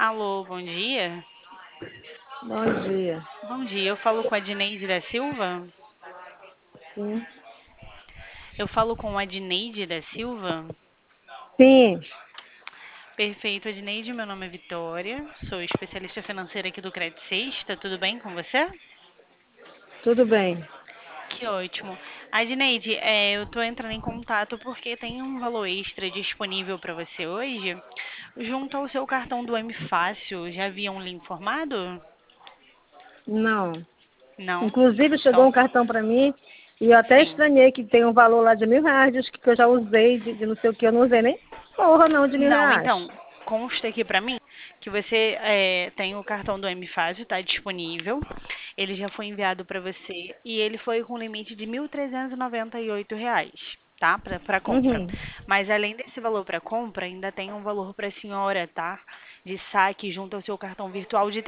Alô, bom dia. Bom dia. Bom dia, eu falo com a Dineide da Silva? Sim. Eu falo com a Dineide da Silva? Sim, Perfeito, Adneide, meu nome é Vitória, sou especialista financeira aqui do Credit Sexta, tudo bem com você? tudo bem. Que ótimo. Adneide, eu tô entrando em contato porque tem um valor extra disponível para você hoje, junto ao seu cartão do M Fácil. Já haviam lhe informado? Não. Não? Inclusive, chegou Então, um cartão para mim e eu até sim. estranhei que tem um valor lá de R$ 1.000, diz que eu já usei de não sei o que, eu não usei nem porra não de Não, R$ 1.000. então, consta aqui pra mim que você tem o cartão do M-Fácil, está disponível. Ele já foi enviado para você e ele foi com limite de R$ 1.398, tá? Para compra. Uhum. Mas além desse valor para compra, ainda tem um valor para a senhora, tá? De saque junto ao seu cartão virtual de R$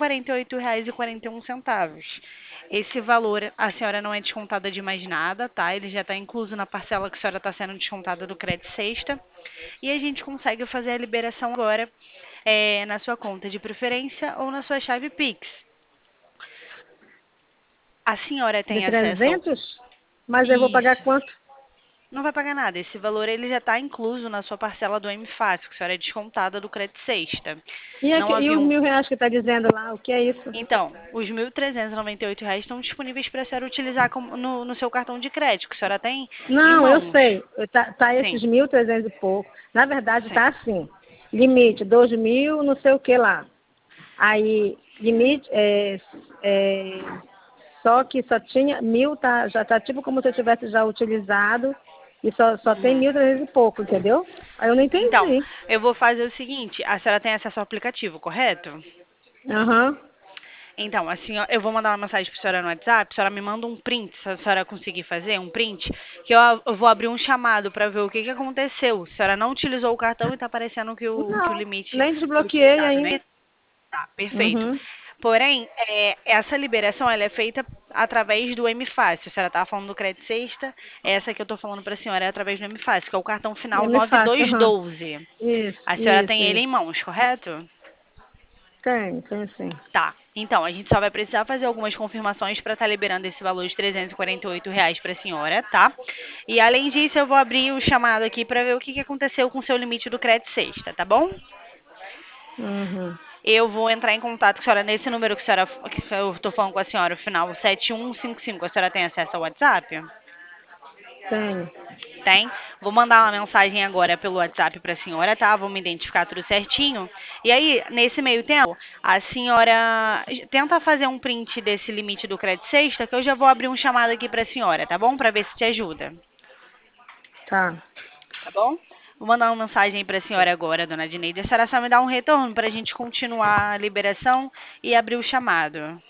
348,41. Esse valor a senhora não é descontada de mais nada, tá? Ele já está incluso na parcela que a senhora está sendo descontada do crédito sexta. E a gente consegue fazer a liberação agora na sua conta de preferência ou na sua chave Pix. A senhora De tem acesso ao... 300? Mas eu vou pagar Isso. quanto? Não vai pagar nada. Esse valor ele já está incluso na sua parcela do M Fácil, que a senhora é descontada do crédito sexta. Não E havia os um... R$ 1.000 que está dizendo lá, o que é isso? Então, os R$ 1.398 estão disponíveis para a senhora utilizar no seu cartão de crédito, que a senhora tem em Não, eu mãos. sei. Tá esses Sim, 1.300 e pouco. Na verdade, sim. tá assim. Limite, 2.000, não sei o que lá. Aí, limite, só que só tinha 1.000, tá, já tá tipo como se eu tivesse já utilizado e só tem Uhum. 1.300 e pouco, entendeu? Aí eu não Então, entendi. eu vou fazer o seguinte: a senhora tem acesso ao aplicativo, correto? Aham. Então, assim, ó, eu vou mandar uma mensagem para a senhora no WhatsApp, a senhora me manda um print, se a senhora conseguir fazer, um print, que eu vou abrir um chamado para ver o que que aconteceu. A senhora não utilizou o cartão e está aparecendo que o Não, limite nem foi desbloqueei utilizado, né? ainda. Tá, perfeito. Uhum. Porém, essa liberação ela é feita através do M Fácil. A senhora estava falando do crédito sexta, essa que eu estou falando para a senhora é através do M Fácil, que é o cartão É final me fácil, aham. 9212. Isso, A senhora isso, tem ele em isso. mãos, correto? Tem sim. Tá. Então, a gente só vai precisar fazer algumas confirmações para estar liberando esse valor de R$ 348 para a senhora, tá? E além disso, eu vou abrir o chamado aqui para ver o que que aconteceu com o seu limite do crédito sexta, tá bom? Uhum. Eu vou entrar em contato com a senhora nesse número que eu estou falando com a senhora, o final 7155. A senhora tem acesso ao WhatsApp? Tenho. Tem. Vou mandar uma mensagem agora pelo WhatsApp para a senhora, tá? Vou me identificar tudo certinho. E aí, nesse meio tempo, a senhora tenta fazer um print desse limite do crédito sexta, que eu já vou abrir um chamado aqui para a senhora, tá bom? Para ver se te ajuda, Tá. tá bom? Vou mandar uma mensagem aí para a senhora agora, dona Dineide. A senhora só me dá um retorno para a gente continuar a liberação e abrir o chamado,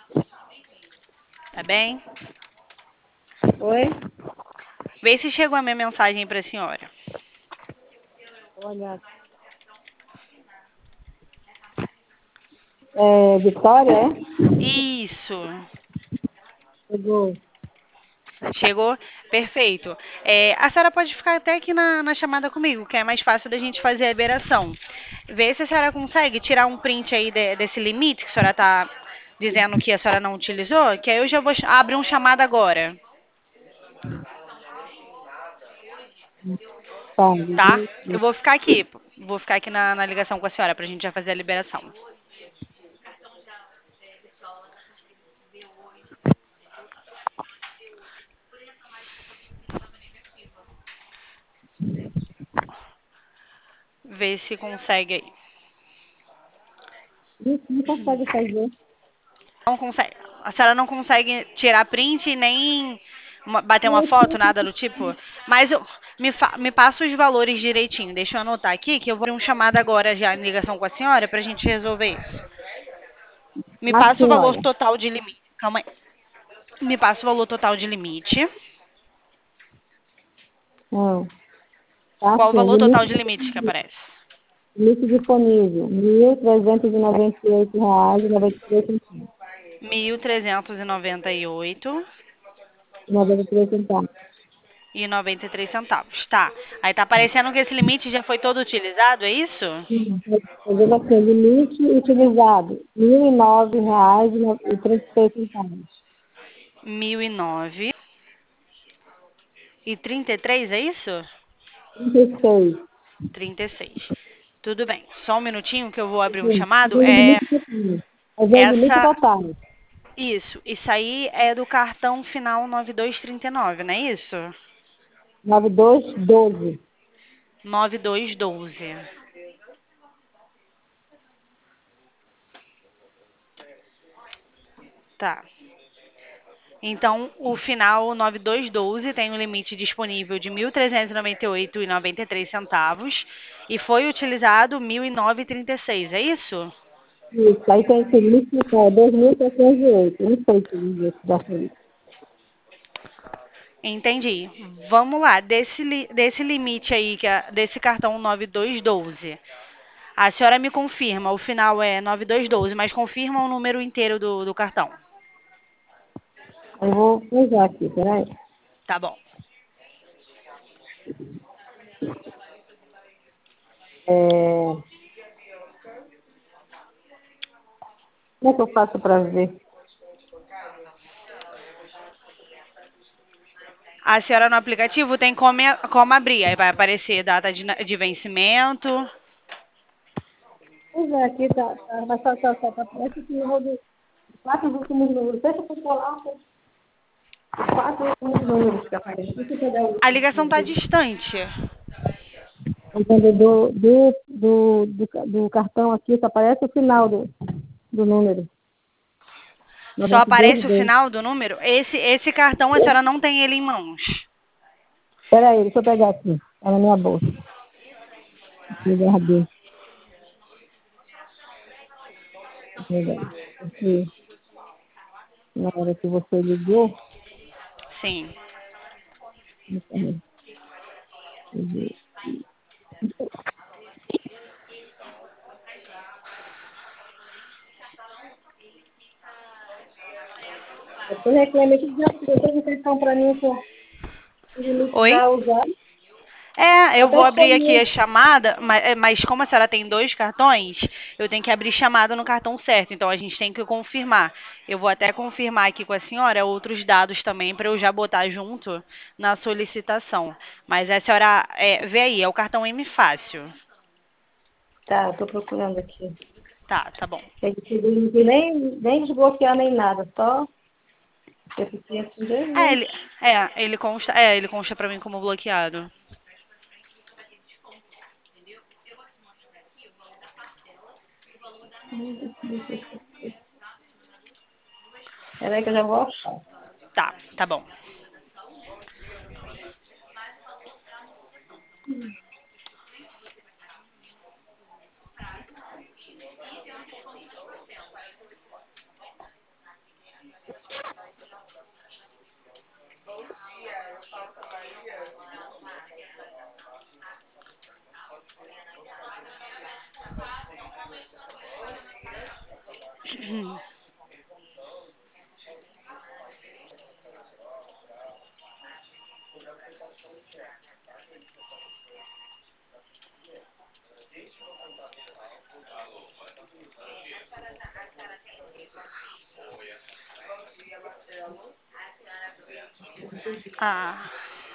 tá bem? Oi? Vê se chegou a minha mensagem para a senhora. Olha. É, Vitória, é? Isso. Chegou. Chegou? Perfeito. A senhora pode ficar até aqui na chamada comigo, que é mais fácil da gente fazer a liberação. Vê se a senhora consegue tirar um print aí desse limite que a senhora está dizendo que a senhora não utilizou, que aí eu já vou abrir um chamado agora, Tá. tá? Eu vou ficar aqui na ligação com a senhora para a gente já fazer a liberação. Vê se consegue aí. Não consegue fazer. Não consegue. A senhora não consegue tirar print nem bater uma foto, nada do tipo. Mas me passa os valores direitinho. Deixa eu anotar aqui que eu vou abrir um chamado agora já em ligação com a senhora pra gente resolver isso. Me passa o Assim, valor olha. total de limite. Calma aí. Me passa o valor total de limite. Hum. Tá Qual o assim, valor total de limite que aparece? limite disponível, R$ 1.398,93. 1.398. 93 centavos. e 93 centavos. Tá. Aí tá aparecendo que esse limite já foi todo utilizado, é isso? Estou vendo aqui, limite utilizado, R$ 1.009,36. 1.009,33, é isso? 36. 36. Tudo bem. Só um minutinho que eu vou abrir um Sim, chamado. o limite total. Mas é o limite Essa. total. Isso aí é do cartão final 9239, não é isso? 9212. 9212. Tá. Então, o final 9212 tem um limite disponível de 1.398,93 centavos e foi utilizado 1.009,36, é isso? Isso. Aí tem esse limite total, 2.708. Não sei se esse dessa aí. Entendi. Vamos lá, desse limite aí, desse cartão 9212. A senhora me confirma, o final é 9212, mas confirma o número inteiro do cartão. Eu vou usar aqui, peraí. Tá bom. É, como é que eu faço para ver? A senhora no aplicativo tem como abrir, aí vai aparecer data de vencimento. Pois é, aqui mas tá, parece que eu vou de quatro últimos números. Deixa eu colar os quatro últimos números que aparecem. Deixa eu pegar A ligação tá distante. o vendedor do cartão aqui, só aparece o final do número. Só aparece o 9212. final do número. Esse cartão a senhora não tem ele em mãos. Peraí, deixa eu pegar aqui. Tá na minha bolsa. Eu guardei. Pegar. Aqui, na hora que você ligou, Sim. eu reclamei que já fez a questão para mim com o limite Oi? já usado. É, eu vou Até abrir aqui a escolhi. chamada, mas como a senhora tem dois cartões, eu tenho que abrir chamada no cartão certo. Então a gente tem que confirmar. Eu vou até confirmar aqui com a senhora outros dados também para eu já botar junto na solicitação. Mas a senhora vê aí, é o cartão M Fácil. Tá, eu tô procurando aqui. Tá, tá bom. Ele não quis nem desbloquear nem nada, só deficiência de É, limite. ele consta para mim como bloqueado. Peraí que eu já vou achar. Tá, tá bom. Ah,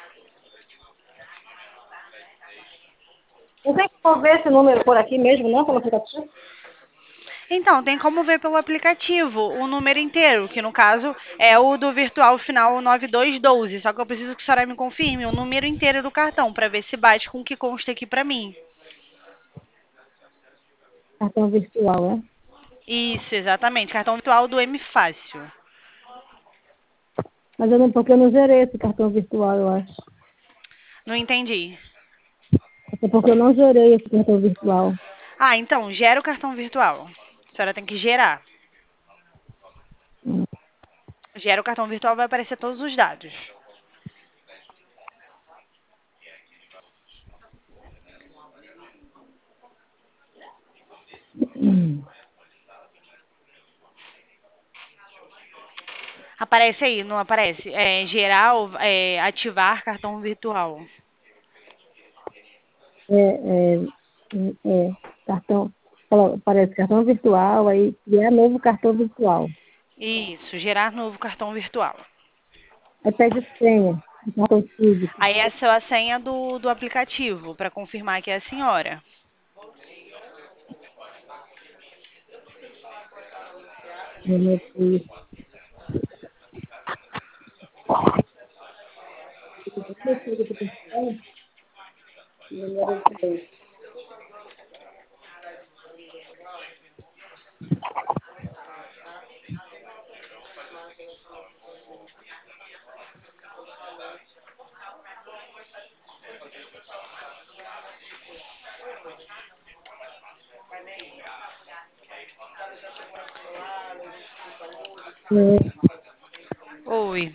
Não tem como ver esse número por aqui mesmo, não, pelo aplicativo? então, tem como ver pelo aplicativo o número inteiro, que no caso é o do virtual final 9212. Só que eu preciso que a senhora me confirme o número inteiro do cartão para ver se bate com o que consta aqui para mim. Cartão virtual, é? Isso, exatamente. Cartão virtual do M Fácil. Mas eu não, porque eu não gerei esse cartão virtual, eu acho. Não entendi. É porque eu não gerei esse cartão virtual. Ah, então, gera o cartão virtual. A senhora tem que gerar. Hum. Gera o cartão virtual, vai aparecer todos os dados. Aparece aí, não aparece? É, geral, ativar cartão virtual. É, cartão, parece cartão virtual, aí criar novo cartão virtual. Isso, gerar novo cartão virtual. Aí pede senha, do cartão físico. Aí essa é a senha do aplicativo, para confirmar que é a senhora. Número de- número de- é, Oi.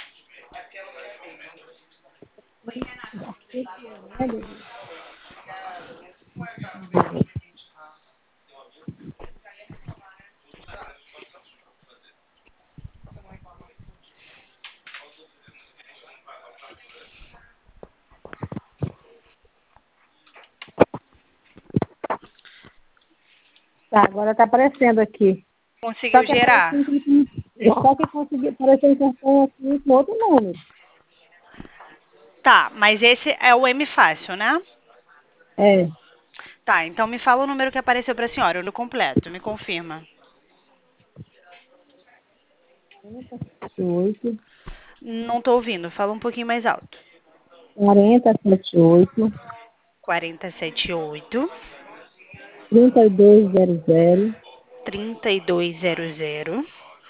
Tá, agora está aparecendo aqui. Só Conseguiu que aparece gerar? só que consegui aparecer um cartão aqui com outro número. Tá, mas esse é o M fácil, né? É, Tá, então me fala o número que apareceu para a senhora, o no completo, me confirma. 8, Não tô ouvindo, fala um pouquinho mais alto. 4078, 478 3200, 3200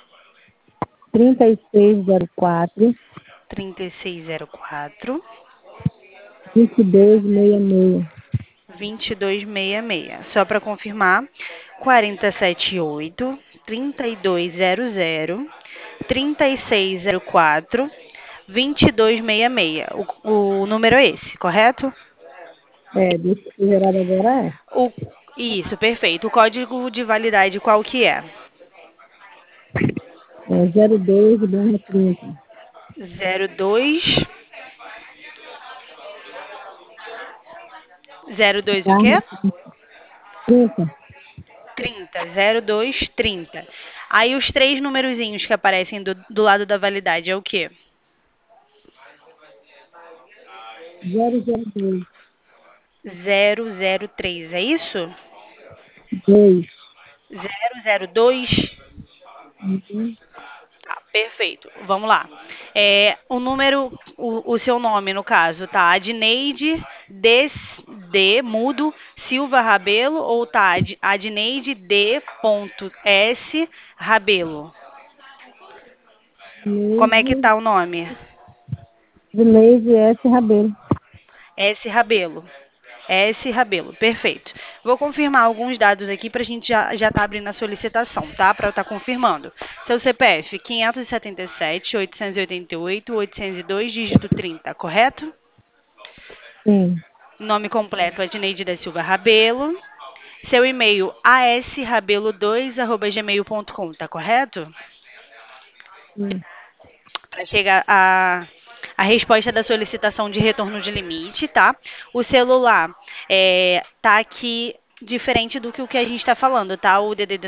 3604, 3604 2266. 2266. Só para confirmar, 478 3200 3604 2266. O número é esse, correto? É, desse que foi gerado agora O, isso, perfeito. O código de validade qual que é? é 02/30. 02 02 o quê? Carne 30, 30, 0230. Aí os três numerozinhos que aparecem do lado da validade é o quê? 002, 003, é isso? 2. 002? Uhum. Tá, perfeito. Vamos lá. É, o número, o seu nome, no caso, tá? Adneide mudo Silva Rabelo ou tá Adneide D.S Rabelo? Como é que Neide, tá o nome? Neide S. Rabelo. S Rabelo. S Rabelo, perfeito. Vou confirmar alguns dados aqui para a gente já tá abrindo a solicitação, tá? Para eu estar confirmando. Seu CPF 577 888 802 dígito 30, correto? Sim, Nome completo Adneide da Silva Rabelo. Seu e-mail asrabelo2@gmail.com, tá correto? sim, Para chegar a resposta da solicitação de retorno de limite, tá? O celular tá aqui diferente do que o que a gente está falando, tá? O DDD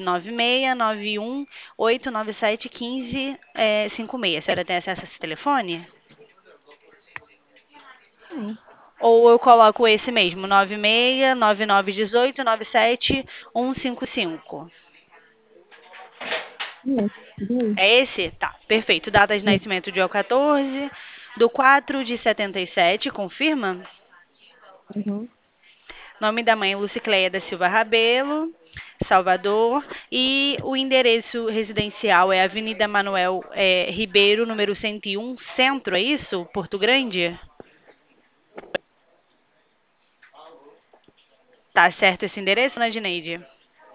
9691 897 1556. A senhora tem acesso a esse telefone? sim. Ou eu coloco esse mesmo, 969918 97155. Isso aí. É esse? Tá, perfeito. Data de Isso. nascimento dia 14 do 4 de 77, confirma? Uhum. Nome da mãe, Lucicleia da Silva Rabelo, Salvador. E o endereço residencial é Avenida Manuel Ribeiro, número 101, Centro, é isso? Porto Grande? Tá certo esse endereço, né, Dineide?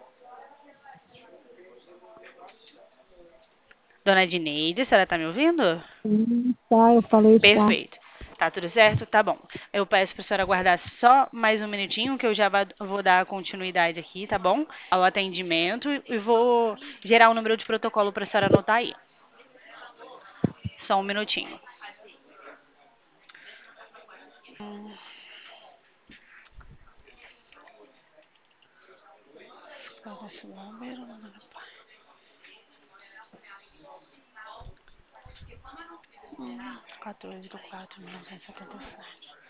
Dona Dineide, a senhora tá me ouvindo? Tá, eu falei, tá. Perfeito. Tá tudo certo? Tá bom. Eu peço para a senhora aguardar só mais um minutinho, que eu já vou dar continuidade aqui, tá bom? Ao atendimento e vou gerar o número de protocolo para a senhora anotar aí. Só um minutinho. Hum, 14 de 4 de 1977.